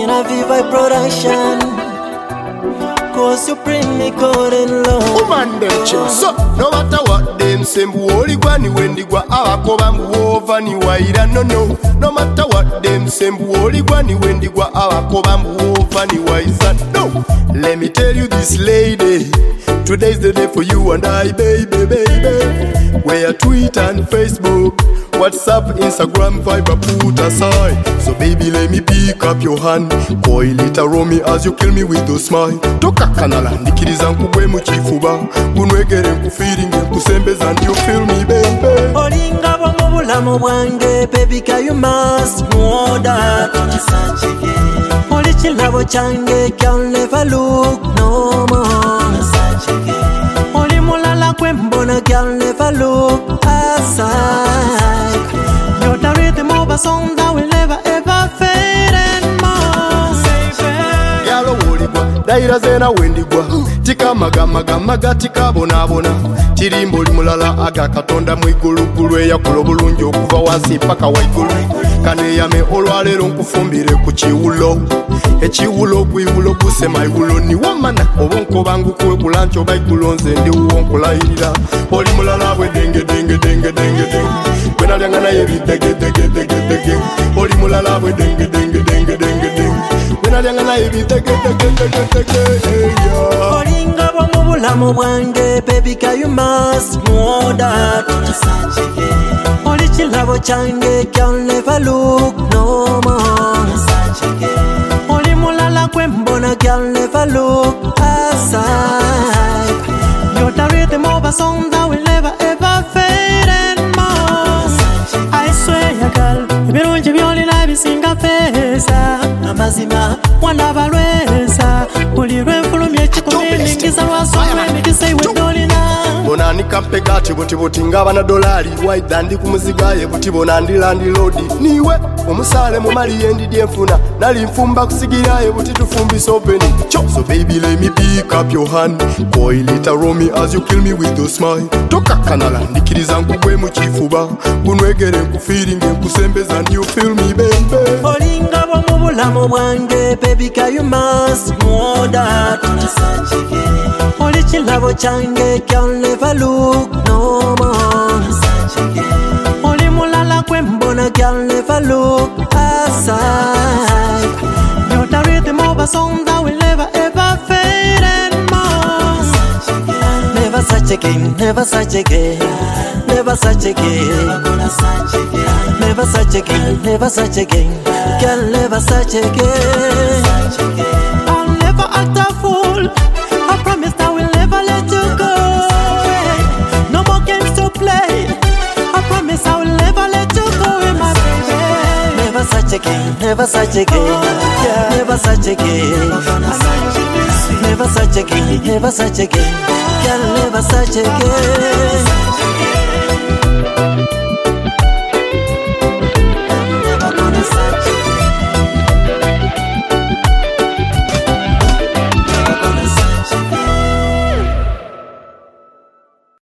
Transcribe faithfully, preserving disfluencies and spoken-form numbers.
in a Viva production. Cause you bring me cold and low. Woman them chill. So no matter what them say, mbuoli gwani wendigwa abakoba mbuova ni waira no no. No matter what them say, mbuoli gwani wendigwa abakoba mbuova ni waisa no. Let me tell you this lady, today's the day for you and I, baby, baby. Where Twitter and Facebook, WhatsApp, Instagram, Viber put aside. So baby, let me pick up your hand. Boy, little Romy as you kill me with those smile. Toka kanala, nikiriza nkugwe muchifuba. Kunwegere nkufeeling nkusembeza and you feel me, baby. Olinga bomu bulamu bwange, baby, can you must know that. Oli chilabo change, can never look no more. Oli mulala kwe mbona, can never look aside. You're the rhythm of a song that will never ever fade anymore. Yalo woligwa, daira zena wendigwa. Tika maga maga maga tika bona bona. Chirimbo limulala aga katonda mwigulu gulu eya kulobulungi okuva wansi paka waigulu. Kane yame olwalero nkufumbire ku chiwulo. Echiwulo kwiwulo kusema igulu ni wamana. Obonko bangu kwe kulancho baigulo nze ndi uwonkulayirira. Oli mulala bwe denge denge denge denge denge. Kwena lyangana yebi dege dege dege dege. Oli mulala bwe denge denge denge denge denge. Kwena lyangana yebi dege dege dege dege. Olinga bomu bulamu bwange, baby, can you must know that. Oli chilabo change, can never look no more. Oli mulala kwe mbona, can never look aside. You're the rhythm of a song that will never ever fade anymore. I swear, girl, ebirungi byolina bisinga feza. Amazima wandaba lweza. Oli lwenfulumya ekikumi ningiza lwasomwa emikisa iwe dolina. Bona nikampega ati buti buti ngaba na dolari. Waida ndi kumuzigaye buti bona ndi landlord. Niwe omusale mu mali yendi dienfuna. Nali mfumba kusigiraye buti tufumbi sopeni. So baby, let me pick up your hand. Boy, little Romy as you kill me with those smile. Toka kanala nikiriza nkugwe mu chifuba. Kunwegere nkufeeling nkusembeza and you feel me, baby. Olinga bomu bulamu bwange, baby, can you must know that. Oli chilabo change, can never look no more. Oli mulala kwe mbona, can never look aside. You're the rhythm of a song that will never ever fade anymore. Never such again, never such again, never such again, never such again, never such again, can never such again. I'll never act a fool. I promise I will never let you go. No more games to play. I promise I will never let you go, my baby. Never such again, never such again, never such again, never such again, never such again, can never such again.